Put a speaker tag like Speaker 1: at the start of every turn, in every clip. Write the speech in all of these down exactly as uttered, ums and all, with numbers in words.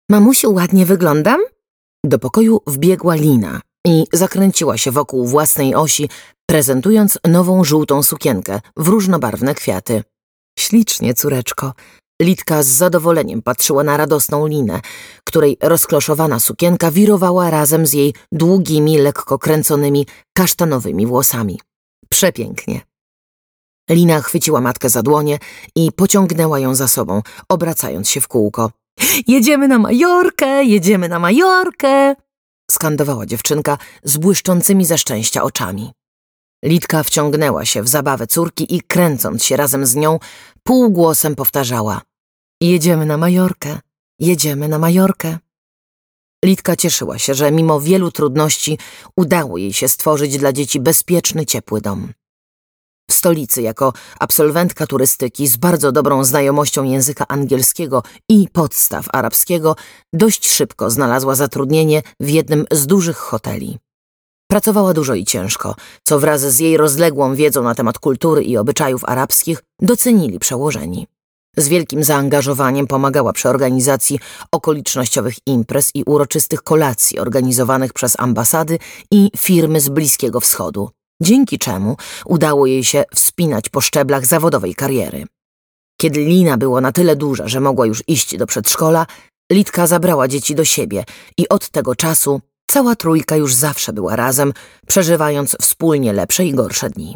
Speaker 1: Mamusiu, ładnie wyglądam? Do pokoju wbiegła Lina i zakręciła się wokół własnej osi, prezentując nową żółtą sukienkę w różnobarwne kwiaty. Ślicznie, córeczko. Litka z zadowoleniem patrzyła na radosną Linę, której rozkloszowana sukienka wirowała razem z jej długimi, lekko kręconymi, kasztanowymi włosami. Przepięknie. Lina chwyciła matkę za dłonie i pociągnęła ją za sobą, obracając się w kółko. Jedziemy na Majorkę, jedziemy na Majorkę! Skandowała dziewczynka z błyszczącymi ze szczęścia oczami. Litka wciągnęła się w zabawę córki i kręcąc się razem z nią, półgłosem powtarzała: jedziemy na Majorkę, jedziemy na Majorkę. Litka cieszyła się, że mimo wielu trudności udało jej się stworzyć dla dzieci bezpieczny, ciepły dom. W stolicy jako absolwentka turystyki z bardzo dobrą znajomością języka angielskiego i podstaw arabskiego dość szybko znalazła zatrudnienie w jednym z dużych hoteli. Pracowała dużo i ciężko, co wraz z jej rozległą wiedzą na temat kultury i obyczajów arabskich docenili przełożeni. Z wielkim zaangażowaniem pomagała przy organizacji okolicznościowych imprez i uroczystych kolacji organizowanych przez ambasady i firmy z Bliskiego Wschodu, dzięki czemu udało jej się wspinać po szczeblach zawodowej kariery. Kiedy Lina była na tyle duża, że mogła już iść do przedszkola, Litka zabrała dzieci do siebie i od tego czasu cała trójka już zawsze była razem, przeżywając wspólnie lepsze i gorsze dni.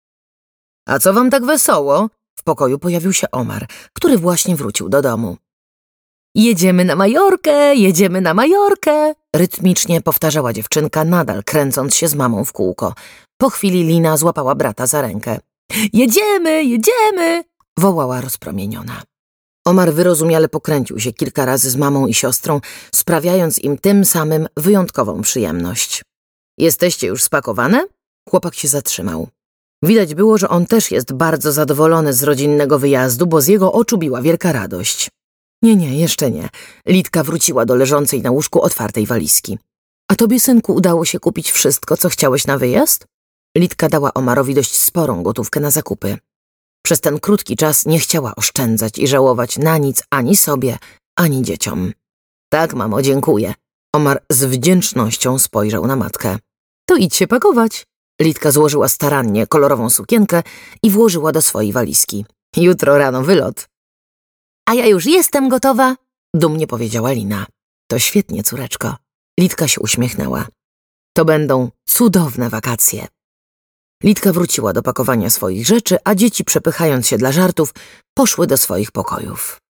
Speaker 1: A co wam tak wesoło? W pokoju pojawił się Omar, który właśnie wrócił do domu. Jedziemy na Majorkę, jedziemy na Majorkę! Rytmicznie powtarzała dziewczynka, nadal kręcąc się z mamą w kółko. Po chwili Lina złapała brata za rękę. Jedziemy, jedziemy! Wołała rozpromieniona. Omar wyrozumiale pokręcił się kilka razy z mamą i siostrą, sprawiając im tym samym wyjątkową przyjemność. Jesteście już spakowane? Chłopak się zatrzymał. Widać było, że on też jest bardzo zadowolony z rodzinnego wyjazdu, bo z jego oczu biła wielka radość. Nie, nie, jeszcze nie. Litka wróciła do leżącej na łóżku otwartej walizki. A tobie, synku, udało się kupić wszystko, co chciałeś na wyjazd? Litka dała Omarowi dość sporą gotówkę na zakupy. Przez ten krótki czas nie chciała oszczędzać i żałować na nic ani sobie, ani dzieciom. Tak, mamo, dziękuję. Omar z wdzięcznością spojrzał na matkę. To idź się pakować. Litka złożyła starannie kolorową sukienkę i włożyła do swojej walizki. Jutro rano wylot. A ja już jestem gotowa, dumnie powiedziała Lina. To świetnie, córeczko. Litka się uśmiechnęła. To będą cudowne wakacje. Litka wróciła do pakowania swoich rzeczy, a dzieci, przepychając się dla żartów, poszły do swoich pokojów.